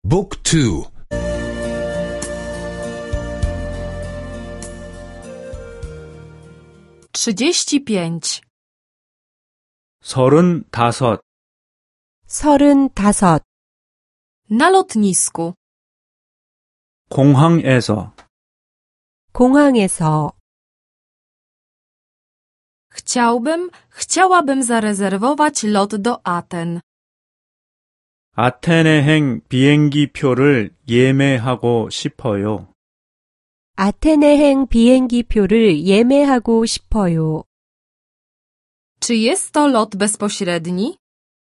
Book 2. 35. 35. 35. Na lotnisku. 공항에서. 공항에서. Chciałabym zarezerwować lot do Aten. 아테네행 비행기 표를 예매하고 싶어요. 아테네행 비행기 표를 예매하고 싶어요. Czy jest to lot bezpośredni?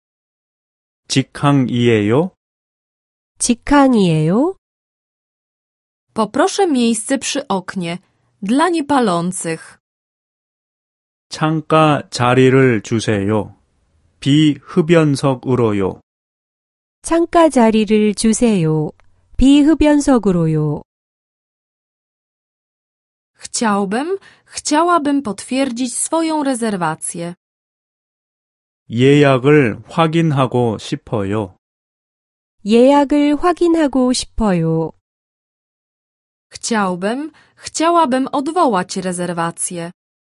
직항이에요? 직항이에요? Poproszę miejsce przy oknie. Dla niepalących. 창가 자리를 주세요. 비흡연석으로요. 창가 자리를 주세요. 비흡연석으로요. Chciałabym potwierdzić swoją rezerwację. 예약을 확인하고 싶어요. 예약을 확인하고 싶어요. Chciałabym odwołać rezerwację.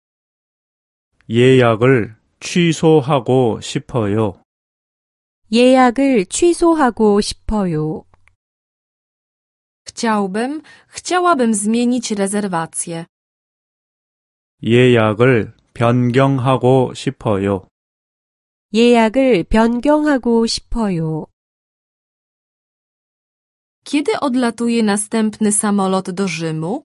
예약을 취소하고 싶어요. 예약을 취소하고 싶어요. Chciałabym zmienić rezerwację. 예약을 변경하고 싶어요. 예약을 변경하고 싶어요. Kiedy odlatuje następny samolot do Rzymu?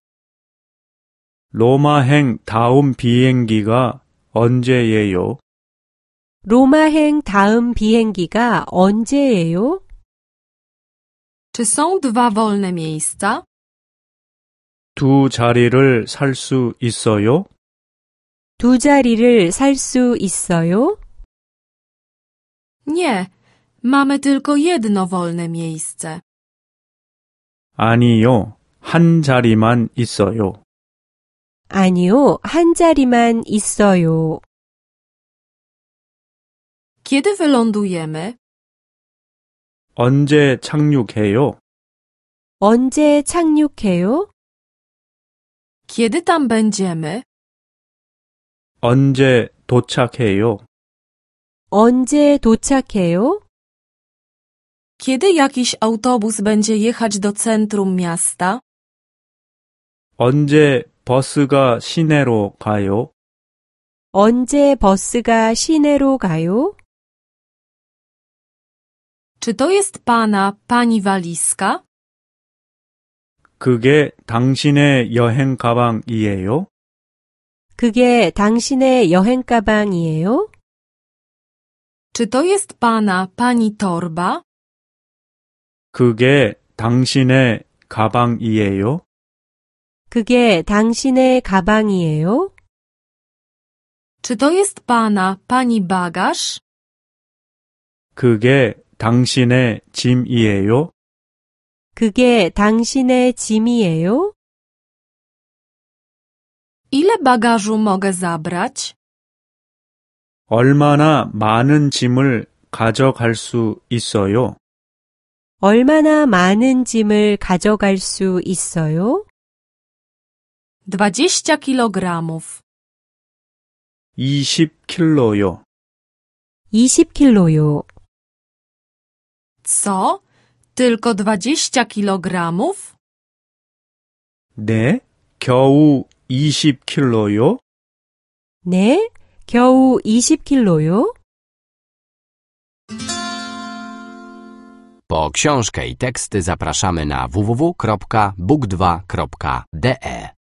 로마행 다음 비행기가 언제예요? 로마행 다음 비행기가 언제예요? Czy są 2 wolne miejsca? 두 자리를 살 수 있어요? 두 자리를 살 수 있어요? Nie, mamy tylko jedno wolne miejsce. 아니요, 한 자리만 있어요. 아니요, 한 자리만 있어요. Kiedy wylądujemy? 언제 착륙해요? 언제 착륙해요? Kiedy tam będziemy? 언제 도착해요? 언제 도착해요? Kiedy jakiś autobus będzie jechać do centrum miasta? 언제 버스가 시내로 가요? 언제 버스가 시내로 가요? Czy to jest pani walizka? 그게 당신의 여행 가방이에요? 그게 당신의 여행 가방이에요? Czy to jest pani torba? 그게 당신의 가방이에요? 그게 당신의 가방이에요? Czy to jest pani bagaż? 그게 당신의 짐이에요? 그게 당신의 짐이에요? Ile bagażu mogę zabrać? 얼마나 많은 짐을 가져갈 수 있어요? 얼마나 많은 짐을 가져갈 수 있어요? 20 kilogramów. 20킬로요. 20킬로요. Co? Tylko 20 kilogramów? 네, 겨우 20킬로요? 네, 겨우 20킬로요? Po książkę i teksty zapraszamy na www.book2.de.